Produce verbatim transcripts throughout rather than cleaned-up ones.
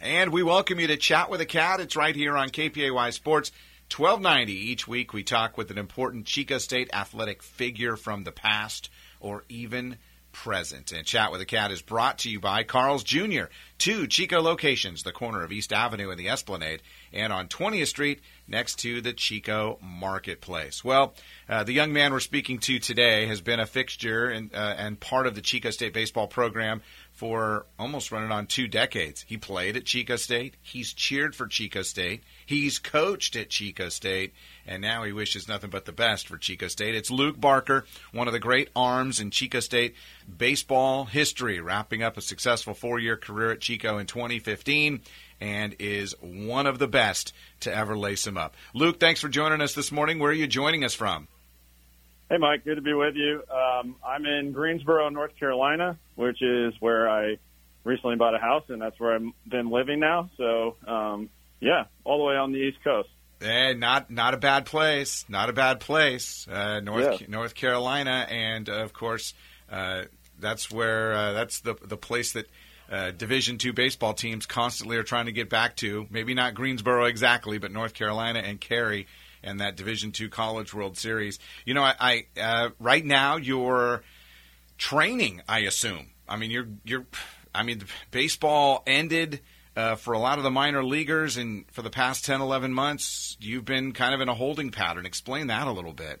And we welcome you to Chat with a Cat. It's right here on K P A Y Sports, twelve ninety. Each week we talk with an important Chico State athletic figure from the past or even present. And Chat with a Cat is brought to you by Carl's Junior Two Chico locations, the corner of East Avenue and the Esplanade, and on twentieth Street next to the Chico Marketplace. Well, uh, the young man we're speaking to today has been a fixture and, uh, and part of the Chico State baseball program for almost running on two decades. He played at Chico State. He's cheered for Chico State. He's coached at Chico State. And now he wishes nothing but the best for Chico State. It's Luke Barker, one of the great arms in Chico State baseball history, wrapping up a successful four-year career at Chico in twenty fifteen, and is one of the best to ever lace him up. Luke, thanks for joining us this morning. Where are you joining us from? Hey, Mike. Good to be with you. Um, I'm in Greensboro, North Carolina, which is where I recently bought a house, and that's where I've been living now. So, um, yeah, all the way on the East Coast. Eh, not not a bad place. Not a bad place. Uh, North yeah. North Carolina, and uh, of course, uh, that's where uh, that's the the place that uh, Division two baseball teams constantly are trying to get back to. Maybe not Greensboro exactly, but North Carolina and Cary. And that Division two College World Series. You know, I, I uh, right now you're training, I assume. I mean, you're you're. I mean, baseball ended uh, for a lot of the minor leaguers, and for the past ten, eleven months, you've been kind of in a holding pattern. Explain that a little bit.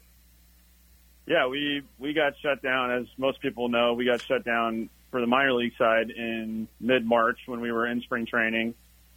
Yeah, we we got shut down, as most people know. We got shut down for the minor league side in mid-March when we were in spring training.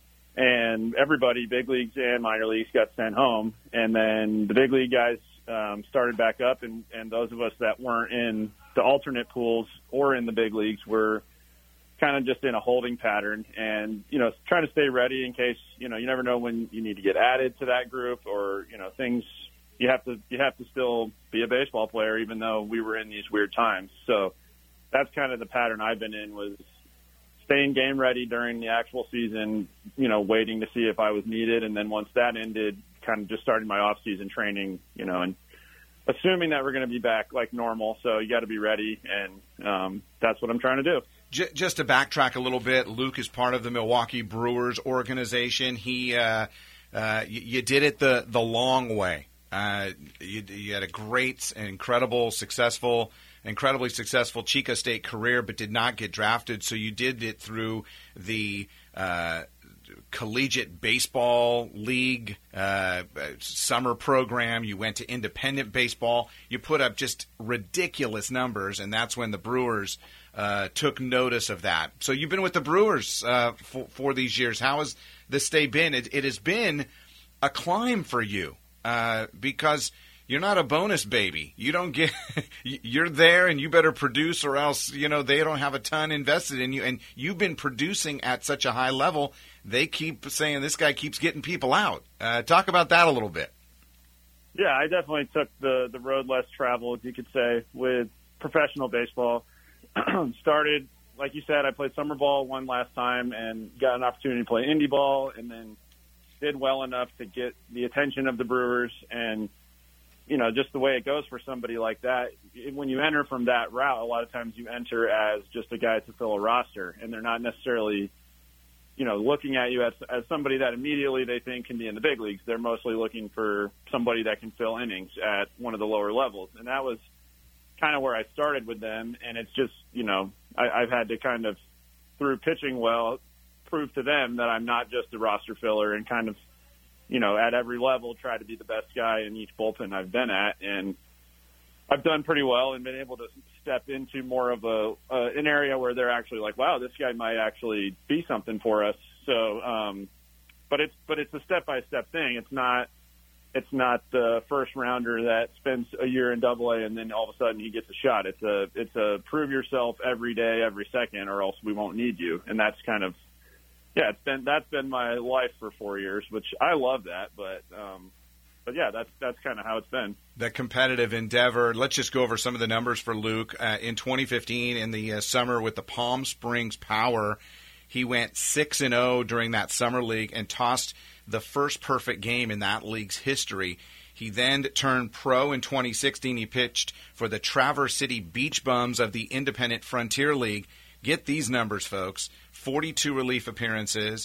And everybody, big leagues and minor leagues, got sent home. And then the big league guys um, started back up, and, and those of us that weren't in the alternate pools or in the big leagues were kind of just in a holding pattern and, you know, trying to stay ready in case, you know, you never know when you need to get added to that group or, you know, things you have to you have to still be a baseball player even though we were in these weird times. So that's kind of the pattern I've been in, was staying game ready during the actual season, you know, waiting to see if I was needed. And then once that ended, kind of just starting my off-season training, you know, and assuming that we're going to be back like normal. So you got to be ready. And um, that's what I'm trying to do. Just to backtrack a little bit, Luke is part of the Milwaukee Brewers organization. He, uh, uh, you, you did it the, the long way. Uh, you, you had a great, incredible, successful incredibly successful Chico State career, but did not get drafted. So you did it through the uh, collegiate baseball league uh, summer program. You went to independent baseball. You put up just ridiculous numbers, and that's when the Brewers uh, took notice of that. So you've been with the Brewers uh, for, for these years. How has this stay been? It, it has been a climb for you uh, because – you're not a bonus baby. You don't get – you're there and you better produce or else, you know, they don't have a ton invested in you. And you've been producing at such a high level, they keep saying this guy keeps getting people out. Uh, talk about that a little bit. Yeah, I definitely took the, the road less traveled, you could say, with professional baseball. Started, like you said, I played summer ball one last time and got an opportunity to play indie ball, and then did well enough to get the attention of the Brewers. And you know, just the way it goes for somebody like that, when you enter from that route, a lot of times you enter as just a guy to fill a roster, and they're not necessarily, you know, looking at you as, as somebody that immediately they think can be in the big leagues. They're mostly looking for somebody that can fill innings at one of the lower levels. And that was kind of where I started with them. And it's just, you know, I, I've had to kind of, through pitching well, prove to them that I'm not just a roster filler, and kind of, you know, at every level, try to be the best guy in each bullpen I've been at. And I've done pretty well and been able to step into more of a uh, an area where they're actually like, wow, this guy might actually be something for us. So, um, but it's but it's a step-by-step thing. It's not it's not the first rounder that spends a year in Double A and then all of a sudden he gets a shot. It's a it's a prove yourself every day, every second, or else we won't need you. And that's kind of Yeah, it's been that's been my life for four years, which I love that. But, um, but yeah, that's that's kind of how it's been. The competitive endeavor. Let's just go over some of the numbers for Luke. Uh, in twenty fifteen, in the uh, summer with the Palm Springs Power, he went six and zero during that summer league and tossed the first perfect game in that league's history. He then turned pro in twenty sixteen. He pitched for the Traverse City Beach Bums of the Independent Frontier League. Get these numbers, folks. forty-two relief appearances,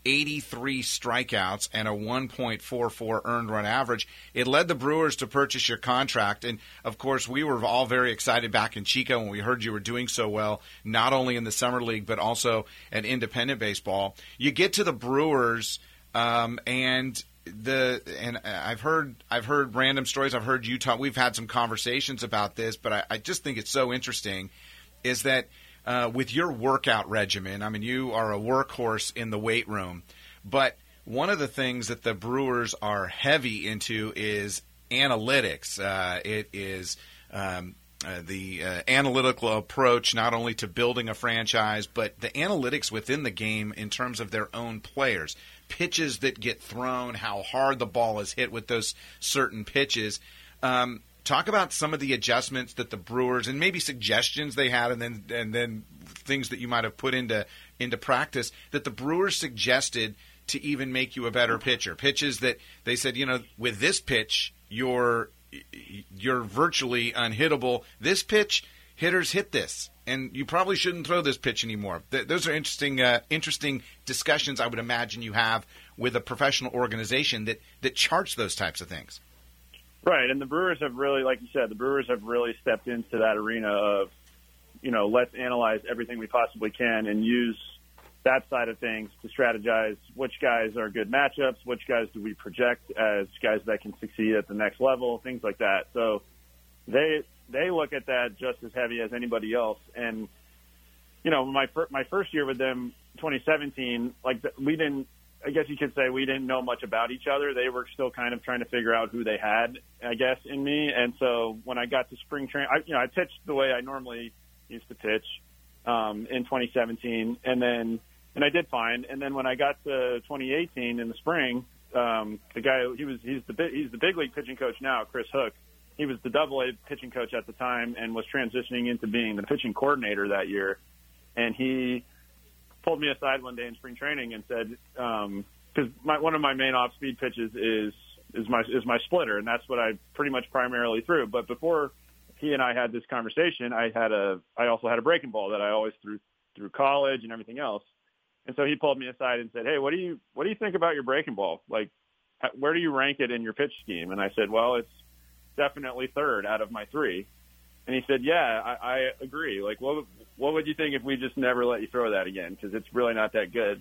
eighty-three strikeouts, and a one point four four earned run average. It led the Brewers to purchase your contract. And, of course, we were all very excited back in Chico when we heard you were doing so well, not only in the Summer League but also at independent baseball. You get to the Brewers, um, and the and I've heard I've heard random stories. I've heard you talk. We've had some conversations about this, but I, I just think it's so interesting is that uh, with your workout regimen, I mean, you are a workhorse in the weight room, but one of the things that the Brewers are heavy into is analytics. Uh, it is um, uh, the uh, analytical approach not only to building a franchise, but the analytics within the game in terms of their own players. Pitches that get thrown, how hard the ball is hit with those certain pitches. Um, talk about some of the adjustments that the Brewers, and maybe suggestions they had, and then and then things that you might have put into into practice that the Brewers suggested to even make you a better pitcher. Pitches that they said, you know, with this pitch, you're you're virtually unhittable. This pitch, hitters hit this, and you probably shouldn't throw this pitch anymore. Th- those are interesting uh, interesting discussions I would imagine you have with a professional organization that, that charts those types of things. Right, and the Brewers have really, like you said, the Brewers have really stepped into that arena of, you know, let's analyze everything we possibly can and use that side of things to strategize which guys are good matchups, which guys do we project as guys that can succeed at the next level, things like that. So they they look at that just as heavy as anybody else. And, you know, my fir- my first year with them, twenty seventeen, like the, we didn't, I guess you could say we didn't know much about each other. They were still kind of trying to figure out who they had, I guess, in me. And so when I got to spring training, I, you know, I pitched the way I normally used to pitch um, in twenty seventeen, and then and I did fine. And then when I got to twenty eighteen in the spring, um, the guy he was he's the he's the big league pitching coach now, Chris Hook. He was the double A pitching coach at the time and was transitioning into being the pitching coordinator that year. And he pulled me aside one day in spring training and said, um, cause my, one of my main off speed pitches is, is my, is my splitter. And that's what I pretty much primarily threw. But before he and I had this conversation, I had a, I also had a breaking ball that I always threw through college and everything else. And so he pulled me aside and said, "Hey, what do you, what do you think about your breaking ball? Like, where do you rank it in your pitch scheme?" And I said, "Well, it's definitely third out of my three." And he said, "Yeah, I, I agree. Like, what what would you think if we just never let you throw that again? Because it's really not that good."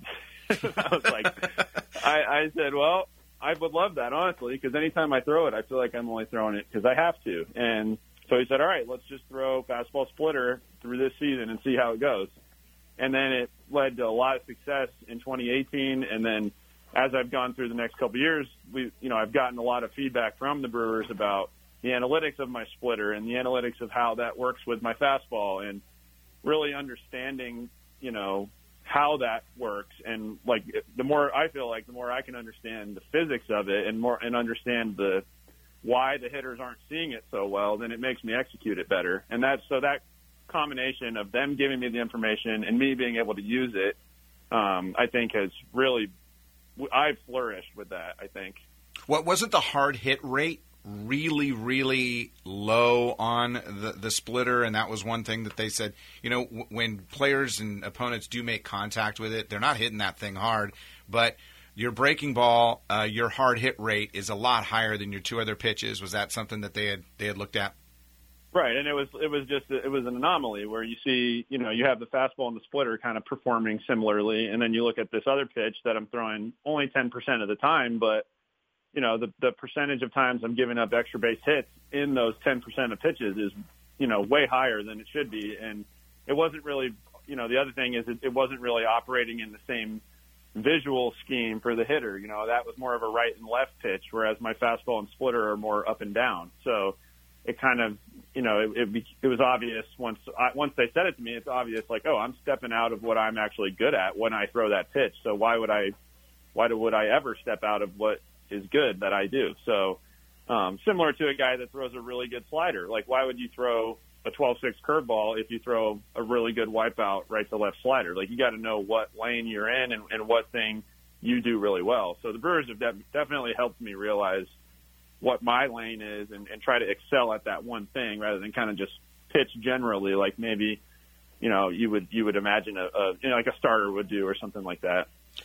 I was like, I, I said, "Well, I would love that, honestly, because anytime I throw it, I feel like I'm only throwing it because I have to." And so he said, "All right, let's just throw fastball splitter through this season and see how it goes." And then it led to a lot of success in twenty eighteen. And then as I've gone through the next couple of years, we, you know, I've gotten a lot of feedback from the Brewers about the analytics of my splitter and the analytics of how that works with my fastball, and really understanding, you know, how that works. And like, the more I feel like the more I can understand the physics of it and more and understand the, why the hitters aren't seeing it so well, then it makes me execute it better. And that's, so that combination of them giving me the information and me being able to use it, um, I think has really, I've flourished with that, I think. What wasn't the hard hit rate really, really low on the, the splitter? And that was one thing that they said, you know, w- when players and opponents do make contact with it, they're not hitting that thing hard, but your breaking ball, uh, your hard hit rate is a lot higher than your two other pitches. Was that something that they had they had looked at? Right, and it was it was just it was an anomaly where you see, you know, you have the fastball and the splitter kind of performing similarly, and then you look at this other pitch that I'm throwing only ten percent of the time, but you know, the the percentage of times I'm giving up extra base hits in those ten percent of pitches is, you know, way higher than it should be. And it wasn't really, you know, the other thing is it, it wasn't really operating in the same visual scheme for the hitter. You know, that was more of a right and left pitch, whereas my fastball and splitter are more up and down. So it kind of, you know, it it, be, it was obvious once I, once they said it to me, it's obvious like, oh, I'm stepping out of what I'm actually good at when I throw that pitch. So why would I, why would I ever step out of what is good that I do? So um, similar to a guy that throws a really good slider. Like, why would you throw a twelve six curveball if you throw a really good wipeout right to left slider? Like, you got to know what lane you're in and, and what thing you do really well. So the Brewers have def- definitely helped me realize what my lane is and, and try to excel at that one thing rather than kind of just pitch generally like maybe, you know, you would you would imagine a, a you know, like a starter would do or something like that.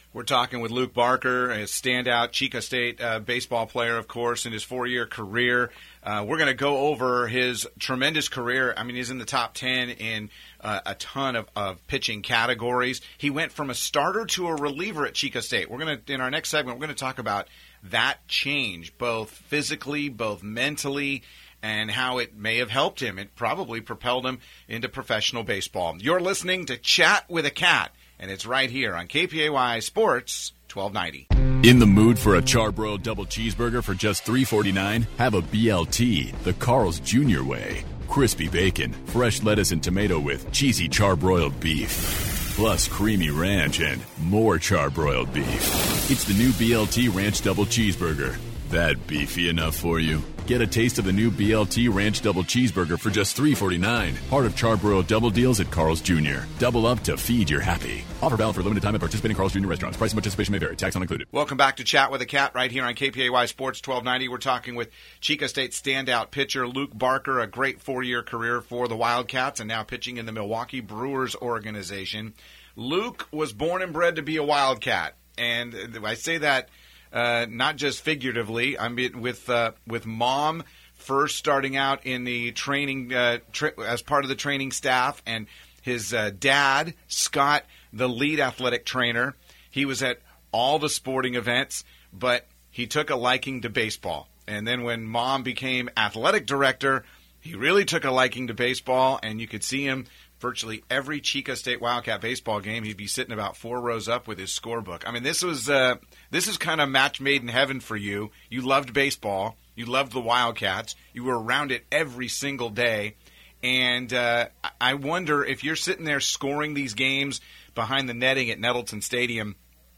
We're talking with Luke Barker, a standout Chico State uh, baseball player, of course, in his four-year career. Uh, we're going to go over his tremendous career. I mean, he's in the top ten in uh, a ton of, of pitching categories. He went from a starter to a reliever at Chico State. We're going to, in our next segment, we're going to talk about that change, both physically, both mentally, and how it may have helped him. It probably propelled him into professional baseball. You're listening to Chat with a Cat, and it's right here on K P A Y Sports twelve ninety. In the mood for a charbroiled double cheeseburger for just three forty-nine? Have a B L T, the Carl's Junior way. Crispy bacon, fresh lettuce and tomato with cheesy charbroiled beef. Plus creamy ranch and more charbroiled beef. It's the new B L T Ranch Double Cheeseburger. That beefy enough for you? Get a taste of the new B L T Ranch Double Cheeseburger for just three forty-nine. Part of Charbroiled Double Deals at Carl's Junior Double up to feed your happy. Offer valid for a limited time at participating Carl's Junior restaurants. Price and participation may vary. Tax not included. Welcome back to Chat with a Cat right here on K P A Y Sports twelve ninety. We're talking with Chico State standout pitcher Luke Barker, a great four-year career for the Wildcats and now pitching in the Milwaukee Brewers organization. Luke was born and bred to be a Wildcat, and I say that Uh, not just figuratively. I mean, with uh, with mom first starting out in the training uh, tra- as part of the training staff, and his uh, dad Scott, the lead athletic trainer. He was at all the sporting events, but he took a liking to baseball. And then when mom became athletic director, he really took a liking to baseball, and you could see him virtually every Chico State Wildcat baseball game. He'd be sitting about four rows up with his scorebook. I mean, this was uh, this is kind of match made in heaven for you. You loved baseball. You loved the Wildcats. You were around it every single day. And uh, I wonder if you're sitting there scoring these games behind the netting at Nettleton Stadium,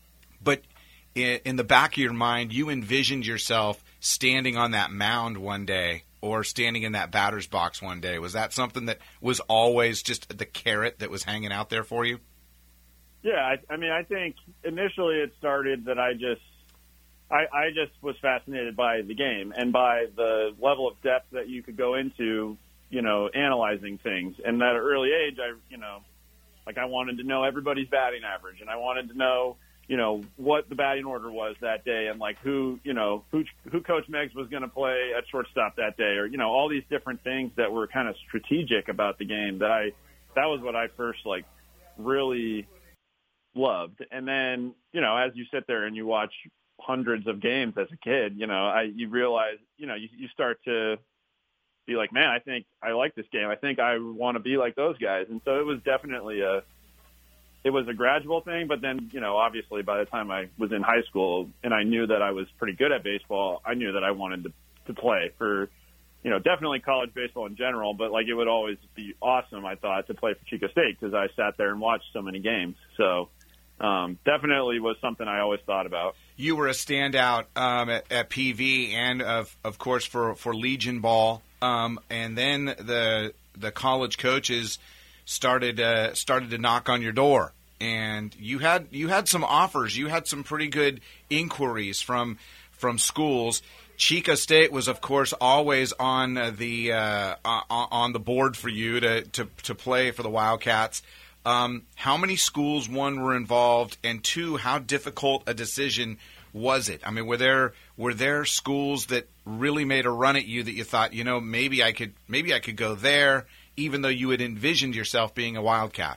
but in, in the back of your mind, you envisioned yourself standing on that mound one day or standing in that batter's box one day. Was that something that was always just the carrot that was hanging out there for you? Yeah, I, I mean, I think initially it started that I just, I, I just was fascinated by the game and by the level of depth that you could go into, you know, analyzing things. And at an early age, I, you know, like I wanted to know everybody's batting average, and I wanted to know, you know, what the batting order was that day, and like who, you know, who, who Coach Meggs was going to play at shortstop that day, or, you know, all these different things that were kind of strategic about the game that I, that was what I first like really loved. And then, you know, as you sit there and you watch hundreds of games as a kid, you know, I, you realize, you know, you, you start to be like, man, I think I like this game. I think I want to be like those guys. And so it was definitely a, it was a gradual thing, but then, you know, obviously by the time I was in high school and I knew that I was pretty good at baseball, I knew that I wanted to, to play for, you know, definitely college baseball in general, but like it would always be awesome, I thought, to play for Chico State because I sat there and watched so many games. So um, definitely was something I always thought about. You were a standout um, at, at P V and, of of course, for, for Legion Ball. Um, and then the the college coaches started uh, started to knock on your door, and you had you had some offers. You had some pretty good inquiries from from schools. Chico State was, of course, always on the uh, on the board for you to, to, to play for the Wildcats. Um, how many schools, one, were involved, and two, how difficult a decision was it? I mean, were there were there schools that really made a run at you that you thought, you know, maybe I could maybe I could go there, even though you had envisioned yourself being a Wildcat?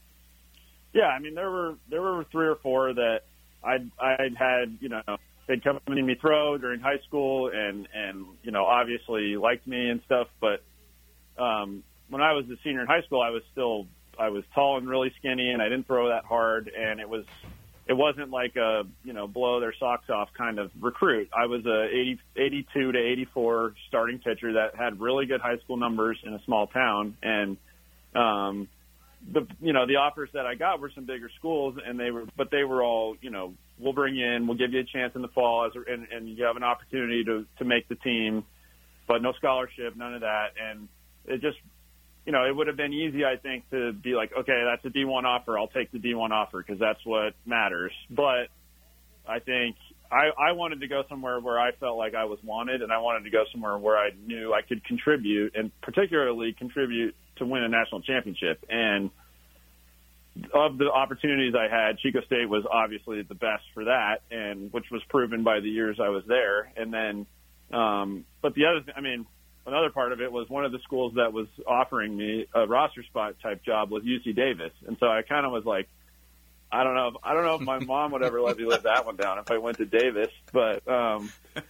Yeah, I mean, there were there were three or four that I'd I'd had, you know, they'd come and see me throw during high school, and and you know, obviously liked me and stuff. But um, when I was a senior in high school, I was still I was tall and really skinny, and I didn't throw that hard, and it was. It wasn't like a, you know, blow their socks off kind of recruit. I was a eighty, eighty-two to eighty-four starting pitcher that had really good high school numbers in a small town. And, um, the, you know, the offers that I got were some bigger schools, and they were, but they were all, you know, we'll bring you in, we'll give you a chance in the fall as, and, and you have an opportunity to, to make the team, but no scholarship, none of that. And it just, you know, it would have been easy, I think, to be like, okay, that's a D one offer. I'll take the D one offer because that's what matters. But I think I, I wanted to go somewhere where I felt like I was wanted, and I wanted to go somewhere where I knew I could contribute, and particularly contribute to win a national championship. And of the opportunities I had, Chico State was obviously the best for that, and which was proven by the years I was there. And then, um, but the other, I mean, another part of it was one of the schools that was offering me a roster spot type job was U C Davis, and so I kind of was like, I don't know, if, I don't know if my mom would ever let me live that one down if I went to Davis, but um,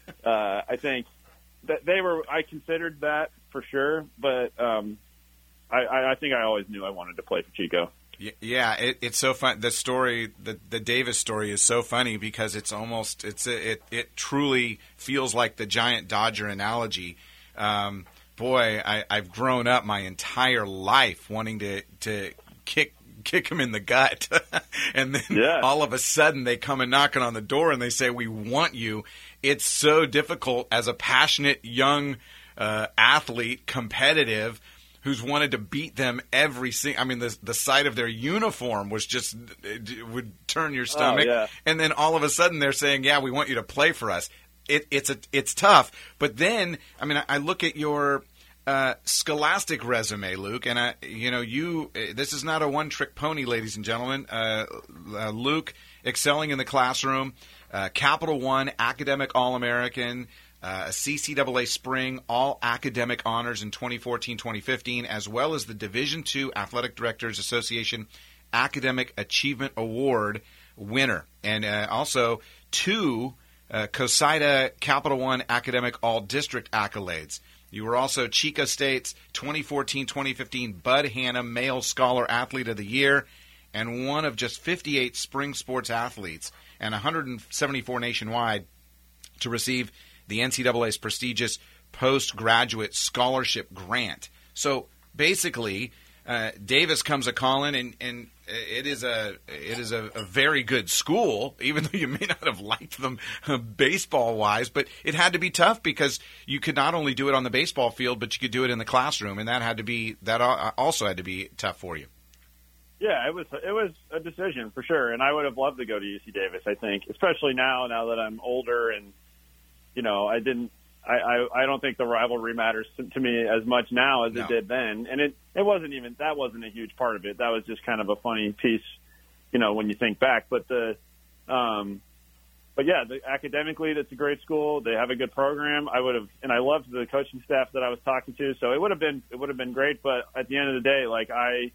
uh, I think that they were. I considered that for sure, but um, I, I think I always knew I wanted to play for Chico. Yeah, it, it's so fun. The story, the the Davis story, is so funny because it's almost it's it it truly feels like the giant Dodger analogy. Um, boy, I, I've grown up my entire life wanting to to kick kick him in the gut, and then yeah. all of a sudden they come and knocking on the door and they say, "We want you." It's so difficult as a passionate young uh, athlete, competitive, who's wanted to beat them every single – I mean, the the sight of their uniform was just – it would turn your stomach. Oh, yeah. And then all of a sudden they're saying, yeah, we want you to play for us. It, it's a, it's tough. But then, I mean, I, I look at your uh, scholastic resume, Luke, and, I, you know, you – this is not a one-trick pony, ladies and gentlemen. Uh, uh, Luke excelling in the classroom, uh, Capital One academic All-American – Uh, a C C A A Spring All-Academic Honors in twenty fourteen twenty fifteen, as well as the Division two Athletic Directors Association Academic Achievement Award winner. And uh, also two uh, COSIDA Capital One Academic All-District accolades. You were also Chico State's twenty fourteen twenty fifteen Bud Hanna Male Scholar Athlete of the Year, and one of just fifty-eight spring sports athletes and one hundred seventy-four nationwide to receive the N C A A's prestigious postgraduate scholarship grant. So basically, uh, Davis comes a calling, and, and it is a it is a, a very good school, even though you may not have liked them uh, baseball wise. But it had to be tough because you could not only do it on the baseball field, but you could do it in the classroom, and that had to be that also had to be tough for you. Yeah, it was it was a decision for sure, and I would have loved to go to U C Davis. I think, especially now now that I'm older and. You know, I didn't. I, I, I don't think the rivalry matters to, to me as much now as no. it did then, and it it wasn't even that wasn't a huge part of it. That was just kind of a funny piece, you know, when you think back. But the, um, but yeah, the, academically, that's a great school. They have a good program. I would have, and I loved the coaching staff that I was talking to. So it would have been it would have been great. But at the end of the day, like I.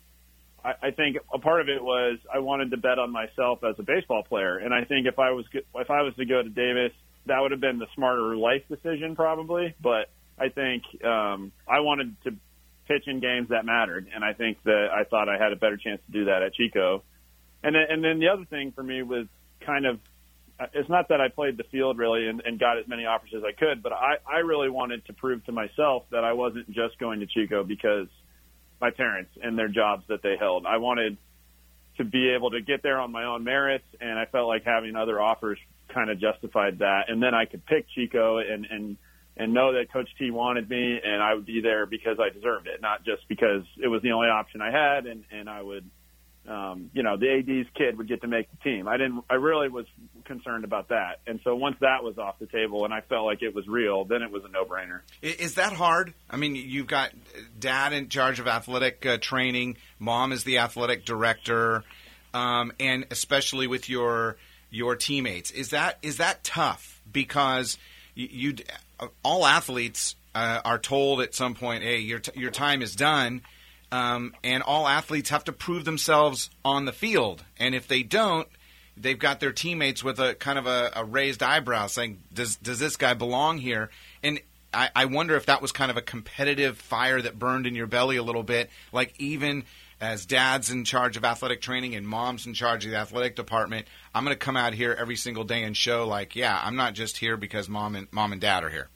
I think a part of it was I wanted to bet on myself as a baseball player, and I think if I was if I was to go to Davis, that would have been the smarter life decision probably. But I think um, I wanted to pitch in games that mattered, and I think that I thought I had a better chance to do that at Chico. And then, and then the other thing for me was kind of it's not that I played the field really and, and got as many offers as I could, but I, I really wanted to prove to myself that I wasn't just going to Chico because my parents and their jobs that they held. I wanted to be able to get there on my own merits, and I felt like having other offers kind of justified that. And then I could pick Chico and, and, and know that Coach T wanted me, and I would be there because I deserved it, not just because it was the only option I had, and, and I would, um, you know, the A D's kid would get to make the team. I didn't. I really was concerned about that. And so once that was off the table and I felt like it was real, then it was a no-brainer. Is that hard? I mean, you've got dad in charge of athletic uh, training, mom is the athletic director, um, and especially with your your teammates. Is that is that tough? Because you, you all athletes uh, are told at some point, hey, your t- your time is done. Um, and all athletes have to prove themselves on the field. And if they don't, they've got their teammates with a kind of a, a raised eyebrow saying, does does this guy belong here? And I, I wonder if that was kind of a competitive fire that burned in your belly a little bit, like even as dad's in charge of athletic training and mom's in charge of the athletic department, I'm going to come out here every single day and show like, yeah, I'm not just here because mom and mom and dad are here.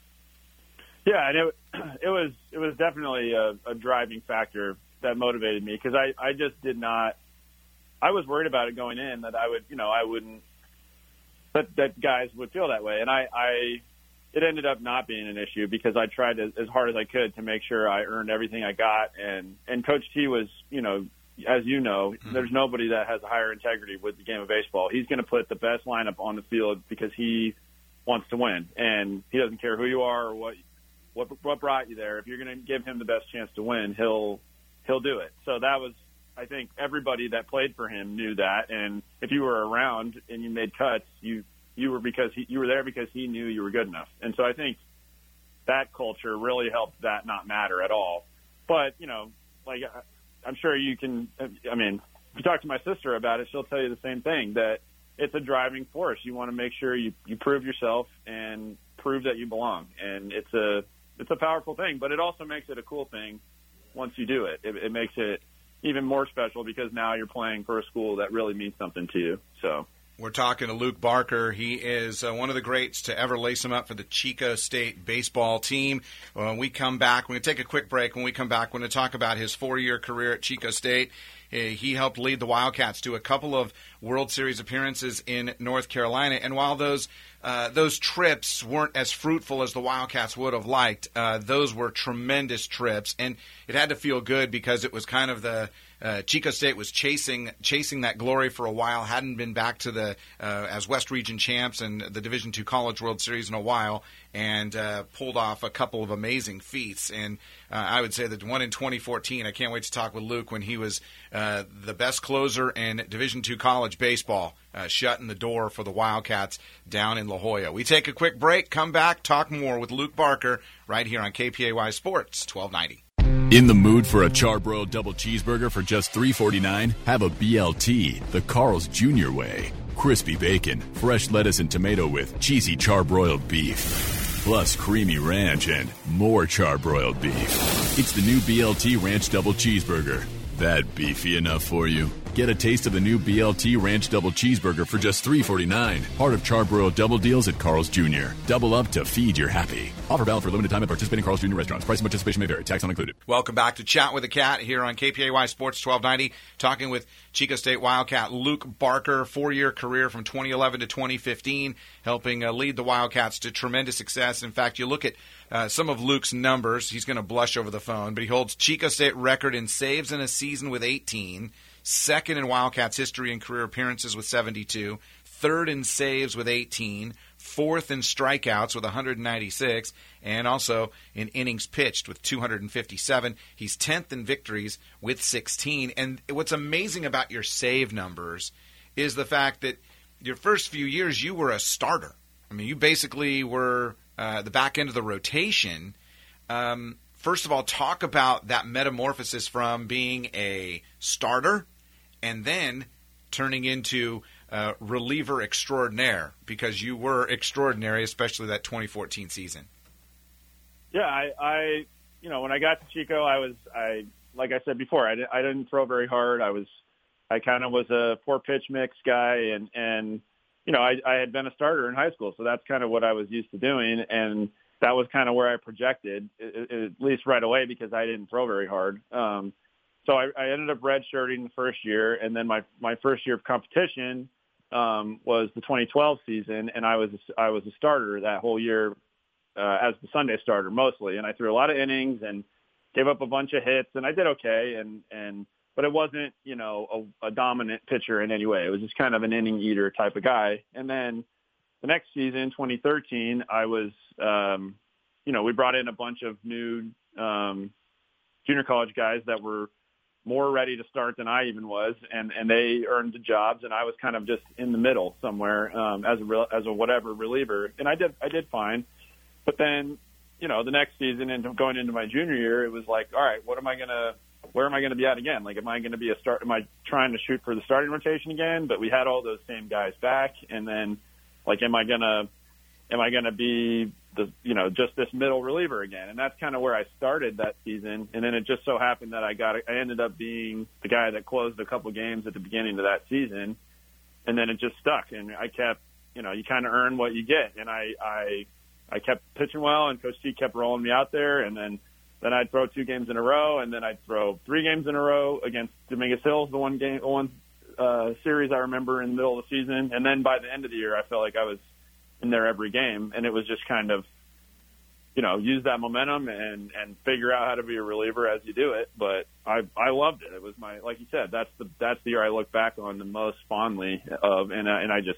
Yeah, and it, it was it was definitely a, a driving factor that motivated me because I, I just did not – I was worried about it going in that I would – you know, I wouldn't that, – that guys would feel that way. And I, I – it ended up not being an issue because I tried to, as hard as I could to make sure I earned everything I got. And, and Coach T was, you know, as you know, mm-hmm. there's nobody that has a higher integrity with the game of baseball. He's going to put the best lineup on the field because he wants to win. And he doesn't care who you are or what – What what brought you there? If you're going to give him the best chance to win, he'll he'll do it. So that was, I think everybody that played for him knew that. And if you were around and you made cuts, you you were because he, you were there because he knew you were good enough. And so I think that culture really helped that not matter at all. But, you know, like I'm sure you can, I mean, if you talk to my sister about it, she'll tell you the same thing, that it's a driving force. You want to make sure you, you prove yourself and prove that you belong. And it's a, it's a powerful thing, but it also makes it a cool thing once you do it. It, it makes it even more special because now you're playing for a school that really means something to you. So. We're talking to Luke Barker. He is uh, one of the greats to ever lace him up for the Chico State baseball team. When we come back, we're going to take a quick break. When we come back, we're going to talk about his four-year career at Chico State. He helped lead the Wildcats to a couple of World Series appearances in North Carolina. And while those uh, those trips weren't as fruitful as the Wildcats would have liked, uh, those were tremendous trips. And it had to feel good because it was kind of the uh, Chico State was chasing chasing that glory for a while, hadn't been back to the uh, as West Region champs and the Division two College World Series in a while, and uh, pulled off a couple of amazing feats. And uh, I would say that one in twenty fourteen, I can't wait to talk with Luke when he was uh, the best closer in Division two College baseball, uh, shutting the door for the Wildcats down in La Jolla. We take a quick break, come back, talk more with Luke Barker right here on K P A Y Sports twelve ninety. In the mood for a charbroiled double cheeseburger for just three forty-nine? Have a B L T, the Carl's Junior way. Crispy bacon, fresh lettuce and tomato with cheesy charbroiled beef. Plus creamy ranch and more charbroiled beef. It's the new B L T Ranch Double Cheeseburger. That beefy enough for you? Get a taste of the new B L T Ranch Double Cheeseburger for just three forty-nine. Part of Charbroiled Double Deals at Carl's Junior Double up to feed your happy. Offer valid for a limited time at participating Carl's Junior restaurants. Price and participation may vary. Tax not included. Welcome back to Chat with the Cat here on K P A Y Sports twelve ninety. Talking with Chico State Wildcat Luke Barker, four-year career from twenty eleven to twenty fifteen, helping uh, lead the Wildcats to tremendous success. In fact, you look at uh, some of Luke's numbers. He's going to blush over the phone, but he holds Chico State record in saves in a season with eighteen. Second in Wildcats history in career appearances with seventy-two, third in saves with eighteen, fourth in strikeouts with one hundred ninety-six, and also in innings pitched with two hundred fifty-seven. He's tenth in victories with sixteen. And what's amazing about your save numbers is the fact that your first few years you were a starter. I mean, you basically were uh, the back end of the rotation. Um, first of all, talk about that metamorphosis from being a starter and then turning into uh, reliever extraordinaire, because you were extraordinary, especially that twenty fourteen season. Yeah, I, I, you know, when I got to Chico, I was, I, like I said before, I, I didn't throw very hard. I was, I kind of was a four pitch mix guy, and and you know, I, I had been a starter in high school, so that's kind of what I was used to doing, and that was kind of where I projected, at least right away, because I didn't throw very hard. Um, so I, I ended up redshirting the first year, and then my, my first year of competition um, was the twenty twelve season, and I was I was a starter that whole year uh, as the Sunday starter mostly, and I threw a lot of innings and gave up a bunch of hits, and I did okay, and and but it wasn't, you know, a, a dominant pitcher in any way. It was just kind of an inning eater type of guy. And then the next season, twenty thirteen, I was, um, you know, we brought in a bunch of new um, junior college guys that were more ready to start than I even was, and, and they earned the jobs, and I was kind of just in the middle somewhere um, as a real, as a whatever reliever, and I did I did fine. But then, you know, the next season and going into my junior year, it was like, all right, what am I gonna, where am I gonna be at again? Like, am I gonna be a start? Am I trying to shoot for the starting rotation again? But we had all those same guys back, and then, like, am I gonna, am I gonna be the, you know, just this middle reliever again? And that's kind of where I started that season. And then it just so happened that I got, I ended up being the guy that closed a couple games at the beginning of that season. And then it just stuck. And I kept, you know, you kind of earn what you get. And I, I, I kept pitching well, and Coach T kept rolling me out there. And then, then I'd throw two games in a row, and then I'd throw three games in a row against Dominguez Hills, the one game, one uh, series I remember in the middle of the season. And then by the end of the year, I felt like I was in there every game, and it was just kind of, you know, use that momentum and, and figure out how to be a reliever as you do it. But I, I loved it. It was my, like you said, that's the, that's the year I look back on the most fondly of, and, and I just,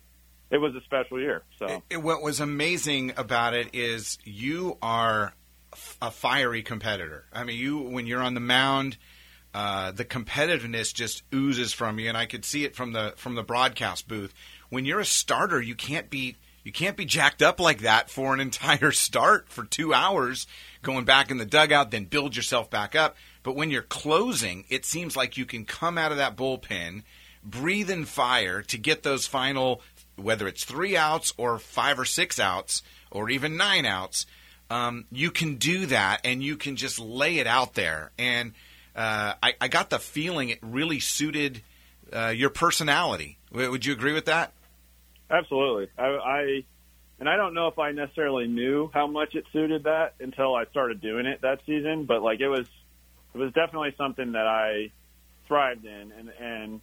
it was a special year. So it, it, what was amazing about it is you are a fiery competitor. I mean, you, when you're on the mound, uh, the competitiveness just oozes from you, and I could see it from the from the broadcast booth. When you're a starter, you can't be you can't be jacked up like that for an entire start for two hours, going back in the dugout, then build yourself back up. But when you're closing, it seems like you can come out of that bullpen, breathe in fire to get those final, whether it's three outs or five or six outs or even nine outs. Um, you can do that, and you can just lay it out there. And uh, I, I got the feeling it really suited uh, your personality. Would you agree with that? Absolutely. I, I and I don't know if I necessarily knew how much it suited that until I started doing it that season. But like it was, it was definitely something that I thrived in, and and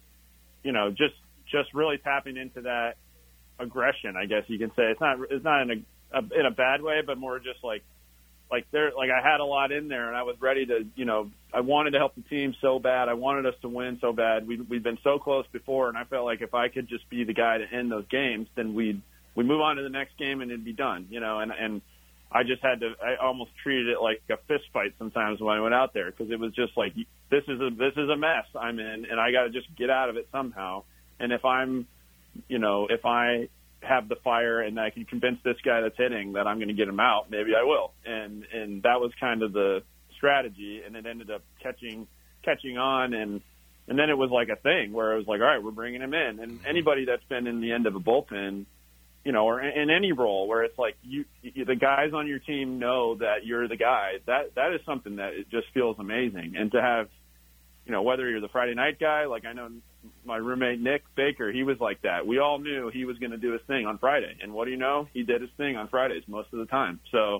you know just just really tapping into that aggression. I guess you can say it's not it's not in a, a in a bad way, but more just like like there like I had a lot in there, and I was ready to you know I wanted to help the team so bad. I wanted us to win so bad. We we've been so close before, and I felt like if I could just be the guy to end those games, then we'd we move on to the next game and it'd be done. You know, and and I just had to. I almost treated it like a fist fight sometimes when I went out there, because it was just like this is a this is a mess I'm in, and I got to just get out of it somehow. And if I'm, you know, if I have the fire and I can convince this guy that's hitting that I'm going to get him out, maybe I will. And and that was kind of the strategy, and it ended up catching catching on, and and then it was like a thing where it was like, all right, we're bringing him in. And anybody that's been in the end of a bullpen, you know, or in any role where it's like you, you the guys on your team know that you're the guy, that that is something that it just feels amazing. And to have, you know, whether you're the Friday night guy, like I know my roommate Nick Baker, he was like that. We all knew he was going to do his thing on Friday, and what do you know? He did his thing on Fridays most of the time. So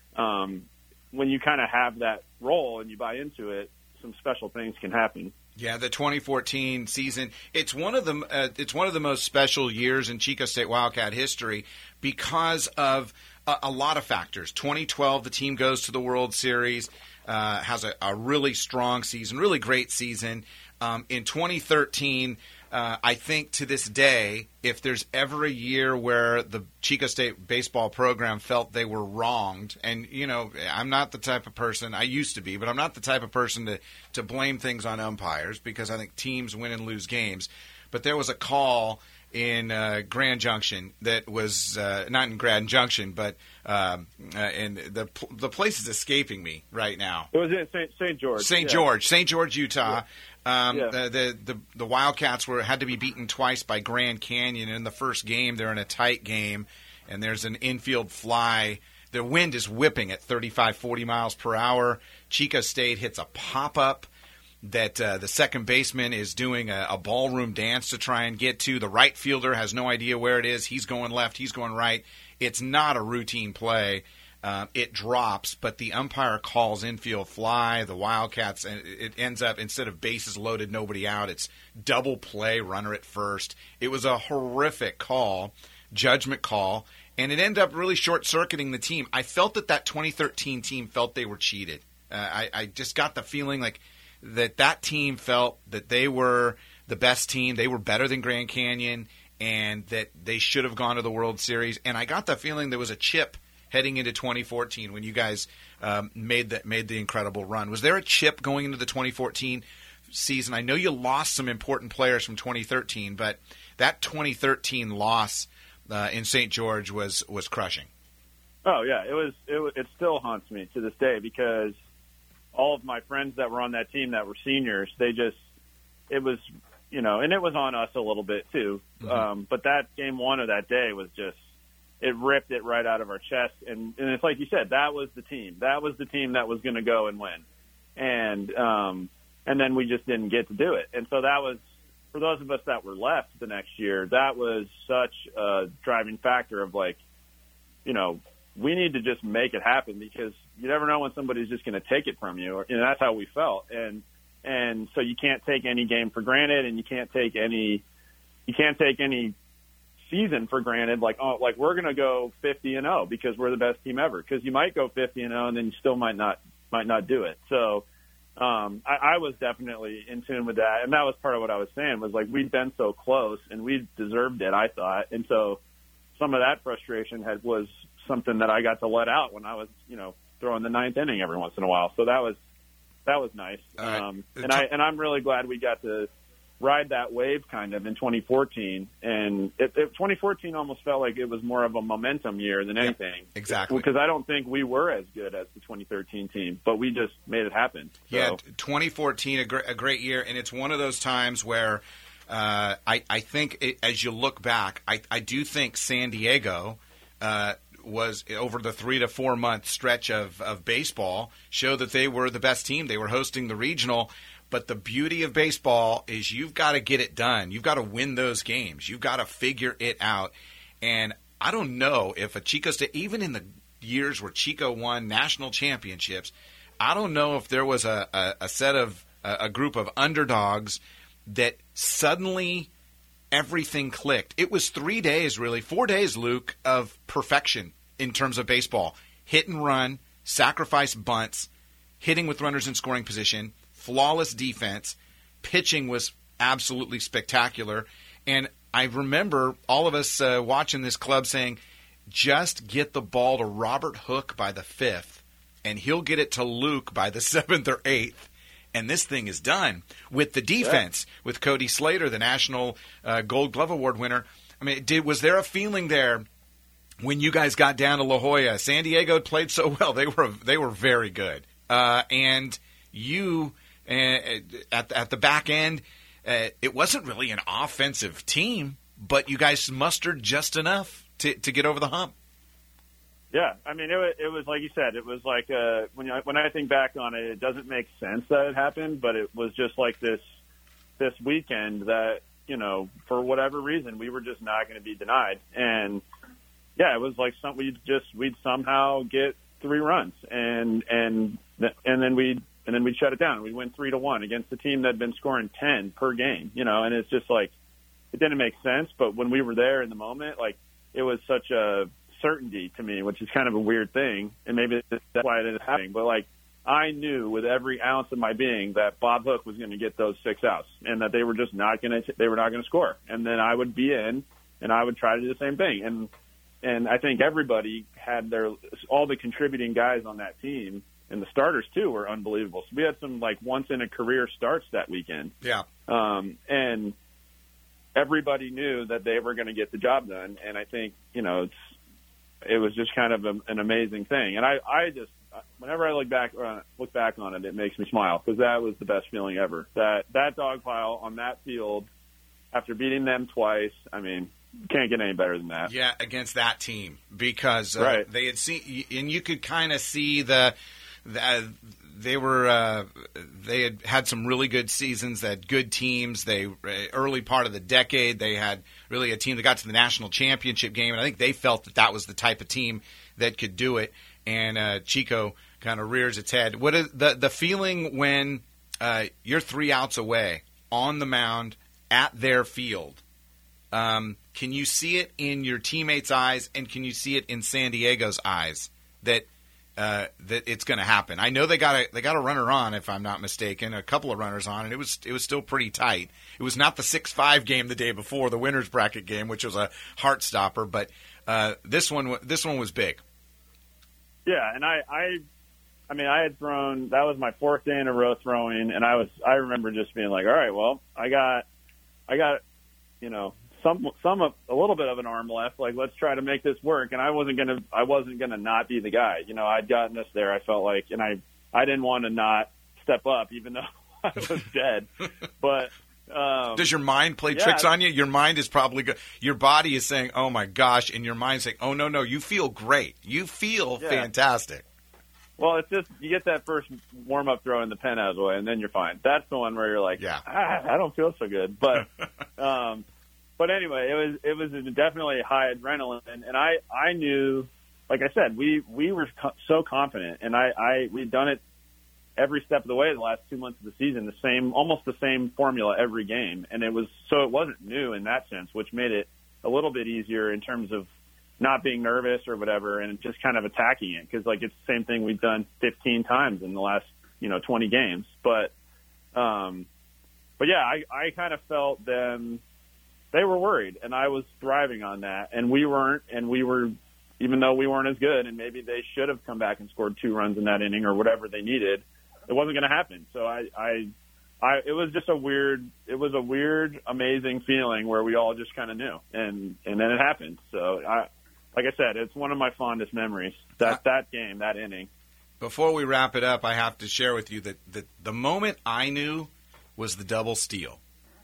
um, when you kind of have that role and you buy into it, some special things can happen. Yeah, the twenty fourteen season, it's one of the uh, it's one of the most special years in Chico State Wildcat history because of a, a lot of factors. twenty twelve, the team goes to the World Series, uh, has a, a really strong season, really great season. Um, in twenty thirteen, uh, I think to this day, if there's ever a year where the Chico State baseball program felt they were wronged, and, you know, I'm not the type of person, I used to be, but I'm not the type of person to, to blame things on umpires, because I think teams win and lose games. But there was a call in uh, Grand Junction that was uh, not in Grand Junction, but um, uh, and the the place is escaping me right now. It was in Saint Saint George. Saint yeah. George, Saint George, Utah. Yeah. Um, yeah. the, the the the Wildcats were had to be beaten twice by Grand Canyon. In the first game, they're in a tight game, and there's an infield fly. The wind is whipping at thirty-five, forty miles per hour. Chico State hits a pop-up that uh, the second baseman is doing a, a ballroom dance to try and get to. The right fielder has no idea where it is. He's going left. He's going right. It's not a routine play. Uh, it drops, but the umpire calls infield fly. The Wildcats, and it ends up, instead of bases loaded, nobody out, it's double play, runner at first. It was a horrific call, judgment call, and it ended up really short-circuiting the team. I felt that that twenty thirteen team felt they were cheated. Uh, I, I just got the feeling like that that team felt that they were the best team. They were better than Grand Canyon, and that they should have gone to the World Series. And I got the feeling there was a chip heading into twenty fourteen when you guys um, made the, made the incredible run. Was there a chip going into the twenty fourteen season? I know you lost some important players from twenty thirteen, but that twenty thirteen loss uh, in Saint George was, was crushing. Oh, yeah. It was. It, it still haunts me to this day, because all of my friends that were on that team that were seniors, they just – it was, you know, and it was on us a little bit too. Mm-hmm. Um, but that game one of that day was just – it ripped it right out of our chest. And, and it's like you said, that was the team. That was the team that was going to go and win. And um, and then we just didn't get to do it. And so that was, for those of us that were left the next year, that was such a driving factor of like, you know, we need to just make it happen, because you never know when somebody's just going to take it from you. And that's how we felt. And and so you can't take any game for granted, and you can't take any you can't take any season for granted, like, oh, like we're going to go fifty and oh because we're the best team ever, because you might go fifty and oh and then you still might not might not do it. So um, I, I was definitely in tune with that, and that was part of what I was saying, was like we'd been so close and we deserved it, I thought. And so some of that frustration had was something that I got to let out when I was, you know, throwing the ninth inning every once in a while. So that was that was nice. Uh, um, and I and I'm really glad we got to ride that wave kind of in twenty fourteen. And it, it, twenty fourteen almost felt like it was more of a momentum year than anything. Yeah, exactly. Because I don't think we were as good as the twenty thirteen team, but we just made it happen. So. Yeah, twenty fourteen, a, gr- a great year, and it's one of those times where uh, I, I think it, as you look back, I, I do think San Diego uh, was, over the three to four month stretch of, of baseball, showed that they were the best team. They were hosting the regional. But the beauty of baseball is you've got to get it done. You've got to win those games. You've got to figure it out. And I don't know if a Chico State, even in the years where Chico won national championships, I don't know if there was a, a, a set of a, a group of underdogs that suddenly everything clicked. It was three days, really, four days, Luke, of perfection in terms of baseball. Hit and run, sacrifice bunts, hitting with runners in scoring position, flawless defense. Pitching was absolutely spectacular. And I remember all of us uh, watching this club saying, just get the ball to Robert Hooke by the fifth, and he'll get it to Luke by the seventh or eighth. And this thing is done with the defense, yeah. with Cody Slater, the National uh, Gold Glove Award winner. I mean, did was there a feeling there when you guys got down to La Jolla? San Diego played so well; they were they were very good, uh, and you uh, at at the back end, uh, it wasn't really an offensive team, but you guys mustered just enough to to get over the hump. Yeah, I mean, it was, it was like you said. It was like uh, when you, when I think back on it, it doesn't make sense that it happened, but it was just like this this weekend that, you know, for whatever reason, we were just not going to be denied. And yeah, it was like some we just we'd somehow get three runs, and and and then we and then we shut it down. We went three to one against a team that had been scoring ten per game, you know. And it's just like it didn't make sense, but when we were there in the moment, like it was such a certainty to me, which is kind of a weird thing, and maybe that's why it is happening. But like, I knew with every ounce of my being that Bob Hook was going to get those six outs, and that they were just not going to they were not going to score. And then I would be in, and I would try to do the same thing. And and I think everybody had their all the contributing guys on that team, and the starters too were unbelievable. So we had some like once in a career starts that weekend. Yeah. Um, and everybody knew that they were going to get the job done. And I think you know it's. It was just kind of a, an amazing thing. And I, I just, whenever I look back, uh, look back on it, it makes me smile because that was the best feeling ever. That, that dog pile on that field after beating them twice, I mean, can't get any better than that. Yeah, against that team because uh, right. they had seen, and you could kind of see the, the uh, they were, uh, they had had some really good seasons, they had good teams. They, early part of the decade, they had really a team that got to the national championship game, and I think they felt that that was the type of team that could do it. And uh, Chico kind of rears its head. What is the the feeling when uh, you're three outs away on the mound at their field? Um, can you see it in your teammates' eyes, and can you see it in San Diego's eyes that uh, that it's going to happen? I know they got a they got a runner on, if I'm not mistaken, a couple of runners on, and it was it was still pretty tight. It was not the six five game the day before, the winners bracket game, which was a heart stopper, but uh, this one this one was big. Yeah, and I, I, I mean, I had thrown. That was my fourth day in a row throwing, and I was. I remember just being like, "All right, well, I got, I got, you know, some, some, a little bit of an arm left. Like, let's try to make this work." And I wasn't gonna, I wasn't gonna not be the guy. You know, I'd gotten us there. I felt like, and I, I didn't want to not step up, even though I was dead. But um, does your mind play yeah. tricks on you? Your mind is probably good. Your body is saying, "Oh my gosh," and your mind's saying, "Oh no, no, you feel great. You feel yeah. fantastic." Well, it's just you get that first warm up throw in the pen out of the way, and then you're fine. That's the one where you're like, yeah. ah, I don't feel so good. But, um, but anyway, it was it was definitely high adrenaline, and I I knew, like I said, we we were co- so confident, and I I we'd done it every step of the way the last two months of the season, the same almost the same formula every game, and it was so it wasn't new in that sense, which made it a little bit easier in terms of not being nervous or whatever, and just kind of attacking it because like it's the same thing we've done fifteen times in the last you know twenty games. But, um, but yeah, I I kind of felt them. They were worried, and I was thriving on that, and we weren't, and we were, even though we weren't as good, and maybe they should have come back and scored two runs in that inning or whatever they needed. it wasn't going to happen. So I, I, I, it was just a weird, it was a weird, amazing feeling where we all just kind of knew, and, and then it happened. So I, like I said, it's one of my fondest memories, that, that game, that inning. Before we wrap it up, I have to share with you that, that the moment I knew was the double steal.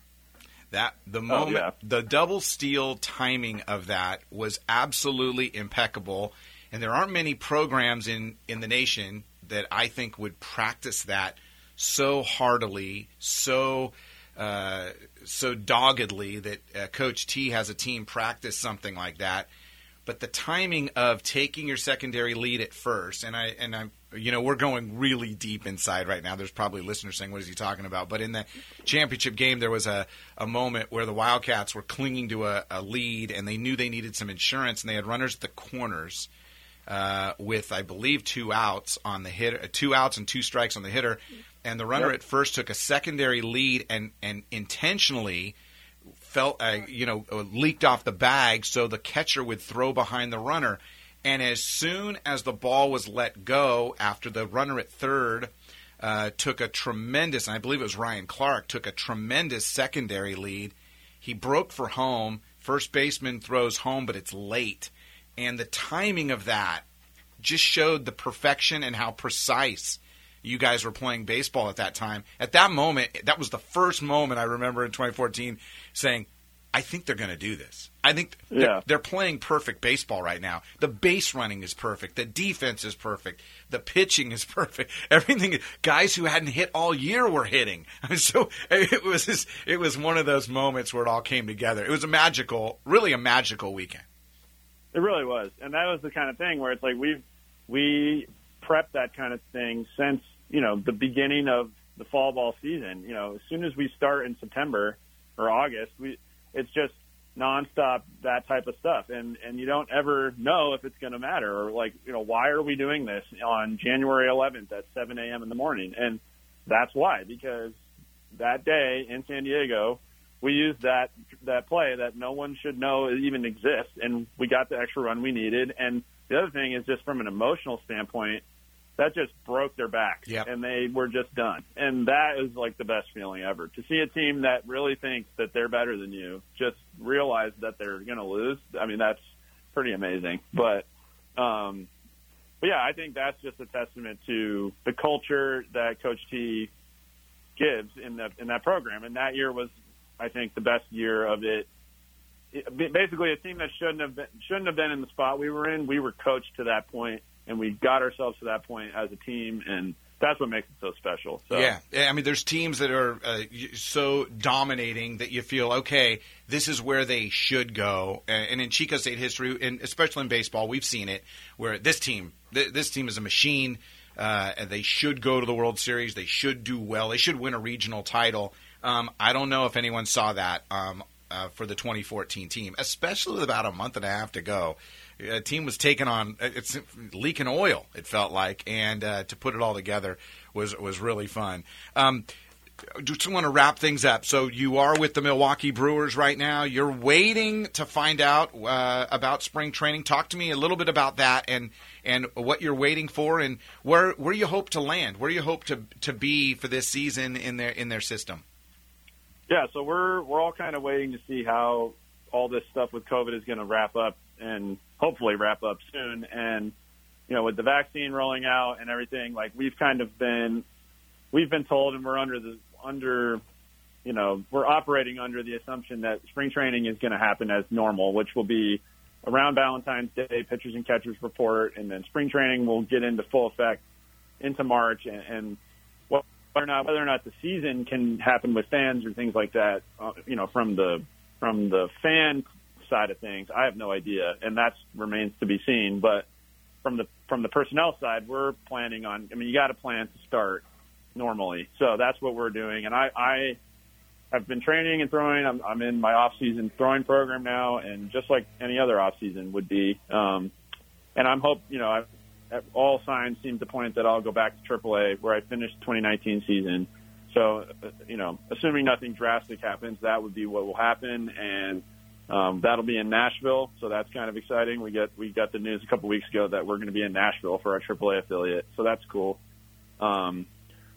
That the moment, oh, yeah. the double steal timing of that was absolutely impeccable, and there aren't many programs in, in the nation that I think would practice that so heartily, so uh, so doggedly that uh, Coach T has a team practice something like that. But the timing of taking your secondary lead at first, and I and I'm you know we're going really deep inside right now. There's probably listeners saying, "What is he talking about?" But in the championship game, there was a, a moment where the Wildcats were clinging to a, a lead, and they knew they needed some insurance, and they had runners at the corners uh, with, I believe, two outs on the hitter, two outs and two strikes on the hitter, and the runner Yep. at first took a secondary lead and and intentionally. Felt, uh, you know, leaked off the bag so the catcher would throw behind the runner. And as soon as the ball was let go after the runner at third uh, took a tremendous, and I believe it was Ryan Clark, took a tremendous secondary lead, he broke for home. First baseman throws home, but it's late. And the timing of that just showed the perfection and how precise you guys were playing baseball at that time. At that moment, that was the first moment I remember in twenty fourteen saying, I think they're going to do this. I think they're, Yeah. they're playing perfect baseball right now. The base running is perfect. The defense is perfect. The pitching is perfect. Everything. Guys who hadn't hit all year were hitting. So it was just, it was one of those moments where it all came together. It was a magical, really a magical weekend. It really was. And that was the kind of thing where it's like we've, we prepped that kind of thing since, you know, the beginning of the fall ball season. You know, as soon as we start in September or August, we it's just nonstop that type of stuff, and and you don't ever know if it's going to matter, or like, you know, why are we doing this on January eleventh at seven a.m. in the morning? And that's why, because that day in San Diego, we used that that play that no one should know even exists, and we got the extra run we needed. And the other thing is, just from an emotional standpoint, that just broke their backs, Yep. and they were just done. And that is like the best feeling ever, to see a team that really thinks that they're better than you just realize that they're going to lose. I mean, that's pretty amazing. But, um, but yeah, I think that's just a testament to the culture that Coach T gives in the, in that program. And that year was, I think, the best year of it. It basically, a team that shouldn't have been, shouldn't have been in the spot we were in, we were coached to that point, and we got ourselves to that point as a team, and that's what makes it so special. So. Yeah, I mean, there's teams that are uh, so dominating that you feel, okay, this is where they should go. And in Chico State history, and especially in baseball, we've seen it, where this team, th- this team is a machine. Uh, and they should go to the World Series. They should do well. They should win a regional title. Um, I don't know if anyone saw that um, uh, for the twenty fourteen team, especially with about a month and a half to go. A team was taking on, it's leaking oil, it felt like, and uh, to put it all together was was really fun. Um, just want to wrap things up. So you are with the Milwaukee Brewers right now. You're waiting to find out uh, about spring training. Talk to me a little bit about that and and what you're waiting for, and where where you hope to land, where you hope to to be for this season in their in their system. Yeah, so we're we're all kind of waiting to see how all this stuff with COVID is going to wrap up, and hopefully wrap up soon. And, you know, with the vaccine rolling out and everything, like, we've kind of been, we've been told, and we're under the, under, you know, we're operating under the assumption that spring training is going to happen as normal, which will be around Valentine's Day, pitchers and catchers report, and then spring training will get into full effect into March. And, and whether or not, whether or not the season can happen with fans or things like that, uh, you know, from the, from the fan side of things, I have no idea, and that remains to be seen. But from the from the personnel side, we're planning on, I mean, you got to plan to start normally, so that's what we're doing. And I, I have been training and throwing. I'm, I'm in my off-season throwing program now, and just like any other off-season would be. Um, and I'm hope, you know, I've, all signs seem to point that I'll go back to triple A, where I finished the twenty nineteen season. So, you know, assuming nothing drastic happens, that would be what will happen. And Um, that'll be in Nashville, so that's kind of exciting. We get we got the news a couple weeks ago that we're going to be in Nashville for our triple A affiliate, so that's cool. Um,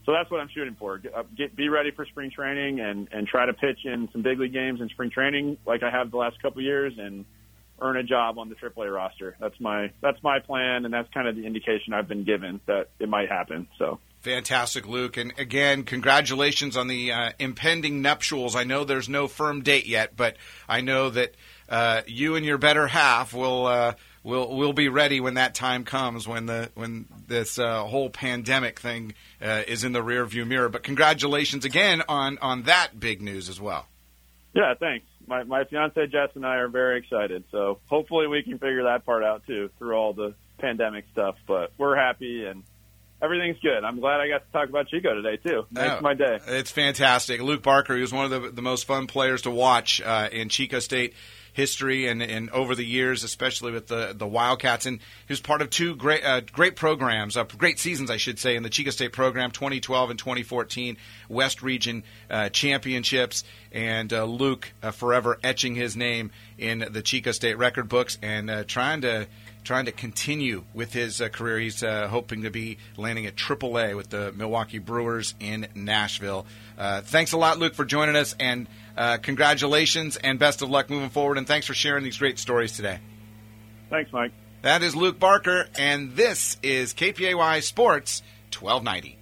so that's what I'm shooting for. Get, uh, get be ready for spring training and, and try to pitch in some big league games in spring training like I have the last couple of years and earn a job on the triple A roster. That's my that's my plan, and that's kind of the indication I've been given that it might happen. So. Fantastic, Luke. And again, congratulations on the uh, impending nuptials. I know there's no firm date yet, but I know that uh, you and your better half will uh, will will be ready when that time comes, when the when this uh, whole pandemic thing uh, is in the rearview mirror. But congratulations again on, on that big news as well. Yeah, thanks. My my fiance Jess and I are very excited. So hopefully we can figure that part out too through all the pandemic stuff. But we're happy and everything's good. I'm glad I got to talk about Chico today, too. Makes oh, my day. It's fantastic. Luke Barker, he was one of the, the most fun players to watch uh, in Chico State history and, and over the years, especially with the, the Wildcats. And he was part of two great uh, great programs, uh, great seasons, I should say, in the Chico State program, twenty twelve and twenty fourteen, West Region uh, championships. And uh, Luke uh, forever etching his name in the Chico State record books and uh, trying to trying to continue with his uh, career. He's uh, hoping to be landing at triple A with the Milwaukee Brewers in Nashville. Uh, thanks a lot, Luke, for joining us, and uh, congratulations and best of luck moving forward, and thanks for sharing these great stories today. Thanks, Mike. That is Luke Barker, and this is K P A Y Sports twelve ninety.